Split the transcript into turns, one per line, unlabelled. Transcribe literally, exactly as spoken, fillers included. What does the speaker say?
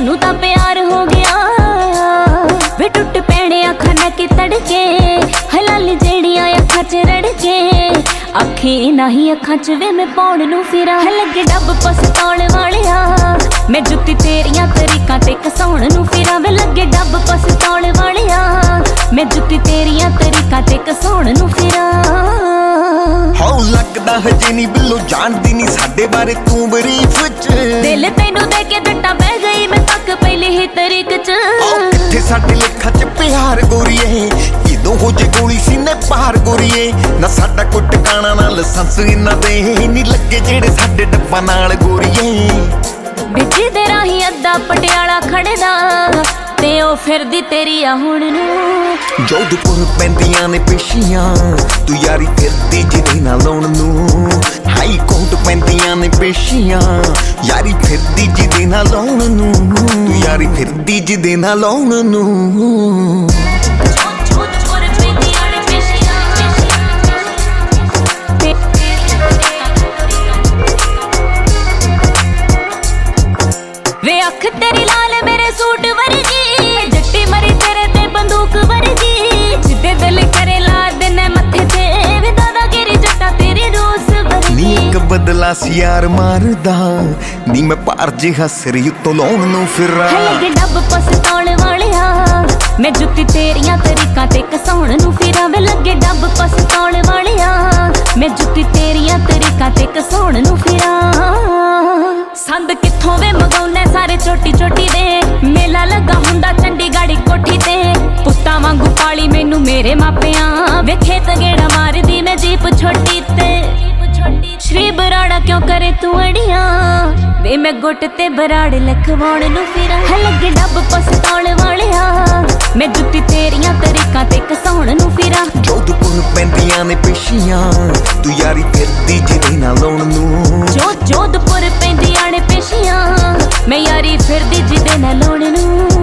सानू तां प्यार हो गया वे टुट पैणे अखां ना के तड़के हलाली जेड़ियां अखां च रड़के अखी नहीं अखां च वे मैं पौण नू फिरा लगे डब पसतौण वालिया मैं जुत्ती तेरियां तरीकां ते कसाउण नू फिरा वे लगे डब पसतौण वालिया मैं जुत्ती तेरियां तरीकां ते कसाउण नू फिरा
हाउ लगदा हजे नी बिल्लो जानदी नी साडे बारे तू बरीफ च
दिल तैनू दे के डट्टा पै गई मैं तक पहले ही तरीक च
किथे साडे लेखा च प्यार गोरीए किदों हो जे गोली सीने पार गोरीए ना साडा कोई टकाना ना लाइसेंस इन्ना दे नी लगे जेड़े साडे डब्बा नाल गोरीए
बिच दे राही अद्धा पटियाला खड़दा ते ओ फिरदी तेरी आ हुण नू
जोधपुर पैंदियां ने पेशियां तू यारी फिरदी जिदे ना लाउण नू हाई कोर्ट पैंदियां ने पेशियां यारी फिरदी जिदे ना लाउण नू तू यारी फिरदी जिदे ना लाउण नू
वे अख तेरी लाल मेरे सूट वर्गी जट्टी मरी तेरे ते बंदूक वर्गी जिदे दिल करे ला देने मथे ते वे दादागिरी जट्टा तेरी रोस वर्गी
नी एक बदला सियार मारदा नी मैं पार जिहा सिर उत्तों लाउण नू फिरा
लगे डब पसतौण वालिया मैं जुत्ती तेरियां तरीकां ते कसाउण नू फिरा वे लगे डब पसतौण वालिया मैं जुत्ती तेरियां तरीकां ते कसाउण नू फिरा संद कित्थों वे मगाउने सारे चोटी चोटी दे मेला लगा हुंदा चंडीगढ़ कोठी ते पुत्तां वांगू पाली मैनू मेरे मापियां वे खेत गेड़ा मारदी मैं जीप छोटी ते श्री बराड़ा क्यों करे तू अड़ियां वे मैं गुट ते बराड़ लखवाउण नू फिरा लगे डब पसतौण वालिया मैं जुत्ती तेरियां तरीकां ते कसाउण नू फिरा
जोधपुर पैंदियां ने पेशियां तू यारी फिरदी जिदे ना लाउण नू
जो जोधपुर पैंदियां ने पेशियां मैं यारी फिरदी जिदे ना लाउण नू।